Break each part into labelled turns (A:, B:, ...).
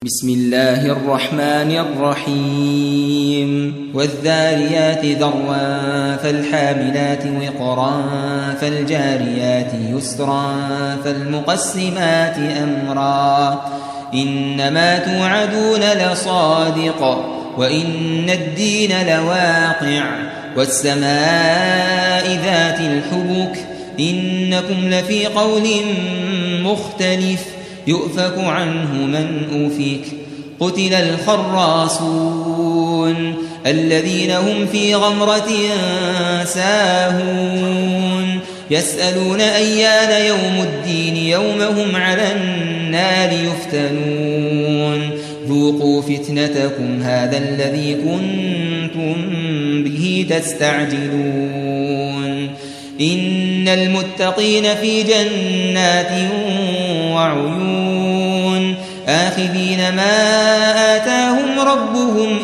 A: بسم الله الرحمن الرحيم والذاريات ذروا فالحاملات وقرا فالجاريات يسرا فالمقسمات أمرا إنما توعدون لصادق وإن الدين لواقع والسماء ذات الحبك إنكم لفي قول مختلف يؤفك عنه من أفك قتل الخراصون الذين هم في غمرة ساهون يسألون أيان يوم الدين يوم هم على النار يفتنون ذوقوا فتنتكم هذا الذي كنتم به تستعجلون إن المتقين في جنات وعيون آخذين ما آتاهم ربهم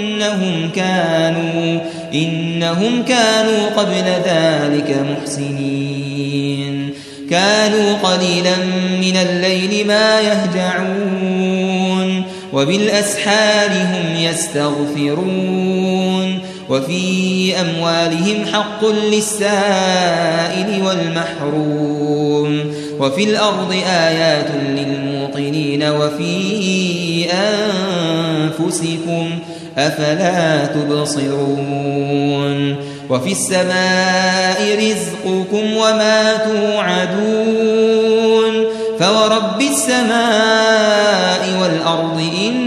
A: إنهم كانوا قبل ذلك محسنين كانوا قليلا من الليل ما يهجعون وبالأسحار هم يستغفرون وفي أموالهم حق للسائل والمحروم وفي الأرض آيات للموقنين وفي أنفسكم أفلا تبصرون وفي السماء رزقكم وما توعدون فورب السماء والأرض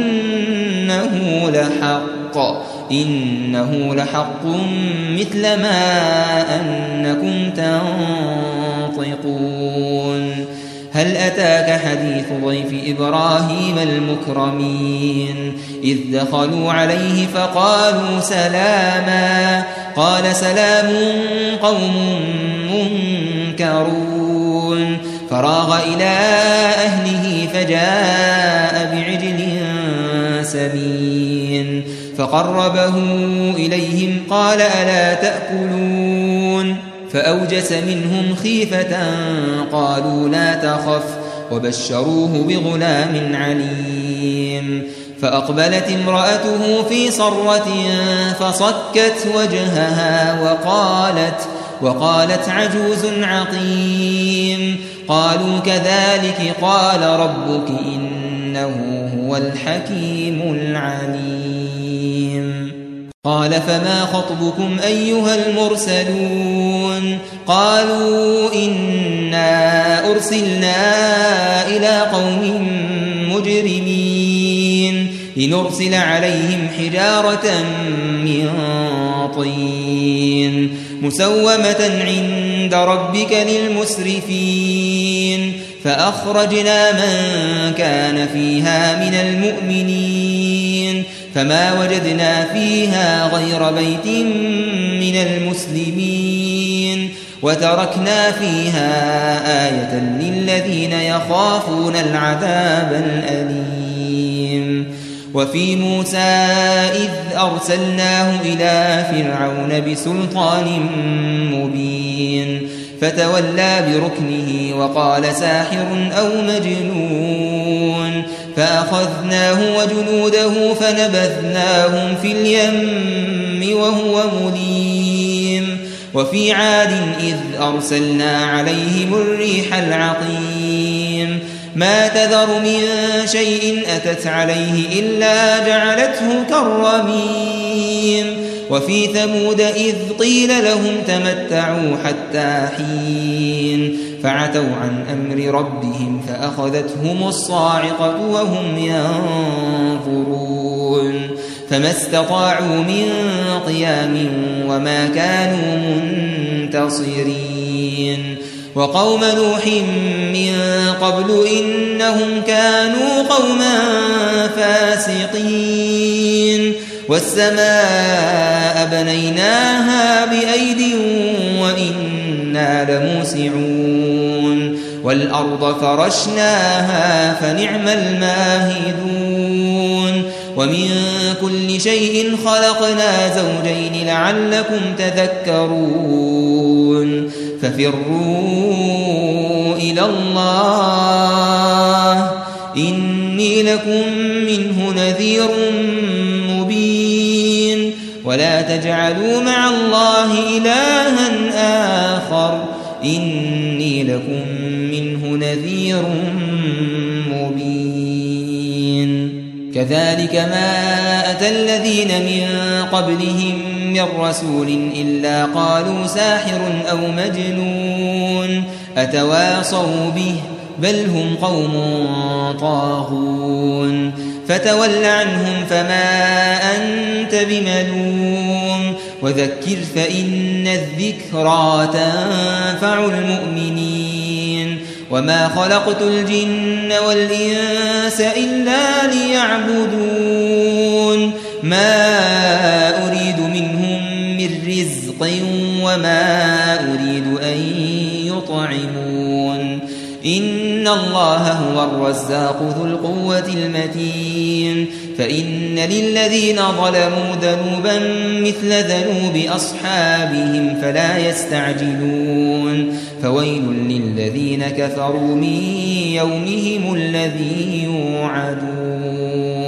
A: إنه لحق مثل ما أنكم تنطقون هل أتاك حديث ضيف إبراهيم المكرمين إذ دخلوا عليه فقالوا سلاما قال سلام قوم منكرون فراغ إلى أهله فجاء بعجل سمين فقربه إليهم قال ألا تأكلون فأوجس منهم خيفة قالوا لا تخف وبشروه بغلام عليم فأقبلت امرأته في صرة فصكت وجهها وقالت عجوز عقيم قالوا كذلك قال ربك إنه هو الحكيم العليم قال فما خطبكم أيها المرسلون قالوا إنا أرسلنا إلى قوم مجرمين لنرسل عليهم حجارة من طين مسومة عند ربك للمسرفين فأخرجنا من كان فيها من المؤمنين فما وجدنا فيها غير بيت من المسلمين وتركنا فيها آية للذين يخافون العذاب الأليم وفي موسى إذ أرسلناه إلى فرعون بسلطان مبين فتولى بركنه وقال ساحر أو مجنون فأخذناه وجنوده فنبذناهم في اليم وهو مليم وفي عاد إذ أرسلنا عليهم الريح العقيم ما تذر من شيء أتت عليه إلا جعلته كالرميم وفي ثمود إذ قيل لهم تمتعوا حتى حين فعتوا عن أمر ربهم فأخذتهم الصاعقة وهم ينظرون فما استطاعوا من قيام وما كانوا منتصرين وقوم نوح من قبل إنهم كانوا قوما فاسقين والسماء بنيناها بأيد وإنا لموسعون والأرض فرشناها فنعم الماهدون ومن كل شيء خلقنا زوجين لعلكم تذكرون ففروا إلى الله إني لكم منه نذير مبين ولا تجعلوا مع الله إلها آخر إني لكم منه نذير مبين كذلك ما أتى الذين من قبلهم من رسول إلا قالوا ساحر أو مجنون أتواصوا به بل هم قوم طاغون فتول عنهم فما أنت بملوم وذكر فإن الذكرى تنفع المؤمنين وما خلقت الجن والإنس إلا ليعبدون ما أريد منهم من رزق وما أريد أن يطعمون إن الله هو الرزاق ذو القوة المتين فإن للذين ظلموا ذنوبا مثل ذنوب أصحابهم فلا يستعجلون فويل للذين كفروا من يومهم الذي يوعدون